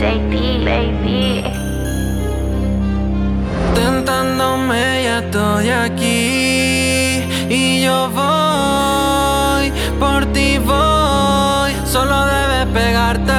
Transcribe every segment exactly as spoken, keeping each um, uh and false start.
Baby, baby. Tentándome, ya estoy aquí y yo voy, por ti voy. Solo debes pegarte,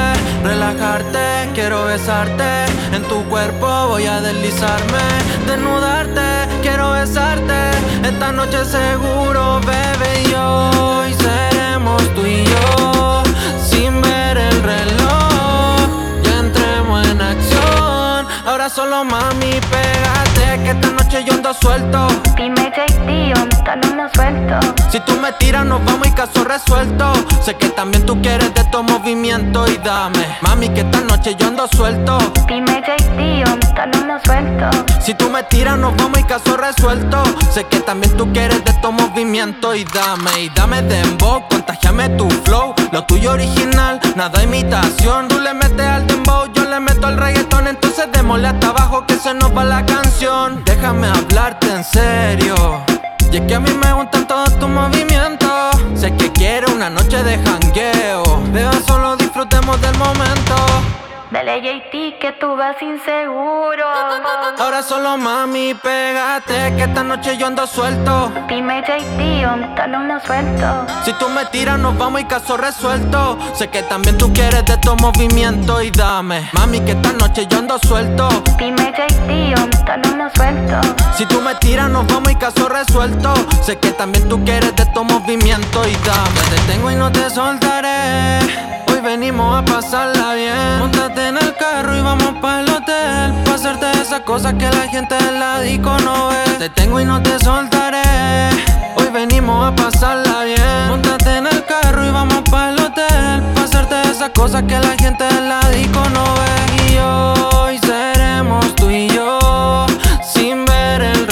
relajarte, quiero besarte. En tu cuerpo voy a deslizarme, desnudarte, quiero besarte. Esta noche seguro, bebé, y hoy seremos tú y yo. Sin ver el reloj, ya entremos en acción. Ahora solo mami, pégate, que esta noche yo ando suelto. Dime J D, ¿dónde están los sueltos? Si tú me tiras nos vamos y caso resuelto. Sé que también tú quieres de estos movimientos y dame, mami, que esta noche yo ando suelto. Dime J D, ¿dónde están los sueltos? Si tú me tiras nos vamos y caso resuelto. Sé que también tú quieres de estos movimientos y dame, y dame dembow, contagiame tu flow. Lo tuyo original, nada imitación. Tú le metes al dembow, yo le meto al reggaetón. Entonces démosle hasta abajo que se nos va la canción. Déjame hablarte en serio, y es que a mí me gustan todos tus movimientos. Sé que quieres una noche de jangueo, beba, solo disfrutemos del momento. Dale J D, que tú vas inseguro. Ahora solo mami, pégate, que esta noche yo ando suelto. Dime J D, ¿dónde están los sueltos? Si tú me tiras nos vamos y caso resuelto. Sé que también tú quieres de estos movimientos y dame, mami, que esta noche yo ando suelto. Dime J D, ¿dónde están los sueltos? Si tú me tiras nos vamos y caso resuelto. Sé que también tú quieres de estos movimientos y dame. Te detengo y no te soltaré. Hoy venimos a pasarla bien. Móntate en el carro y vamos para el hotel, pa' hacerte esas cosas que la gente de la disco no ve. Te tengo y no te soltaré. Hoy venimos a pasarla bien. Móntate en el carro y vamos para el hotel, pa' hacerte esas cosas que la gente de la disco no ve. Y hoy seremos tú y yo. Sin ver el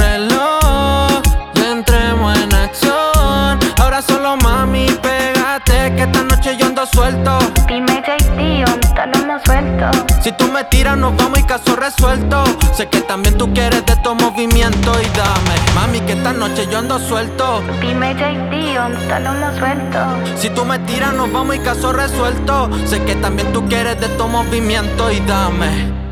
reloj, ya entremos en acción. Ahora solo mami, pégate, que esta noche yo ando suelto. Dime J D, ¿dónde están los sueltos? Si tú me tiras nos vamos y caso resuelto. Sé que también tú quieres de estos movimientos y dame, mami, que esta noche yo ando suelto. Dime J D, ¿dónde están los sueltos? Si tú me tiras nos vamos y caso resuelto. Sé que también tú quieres de estos movimientos y dame.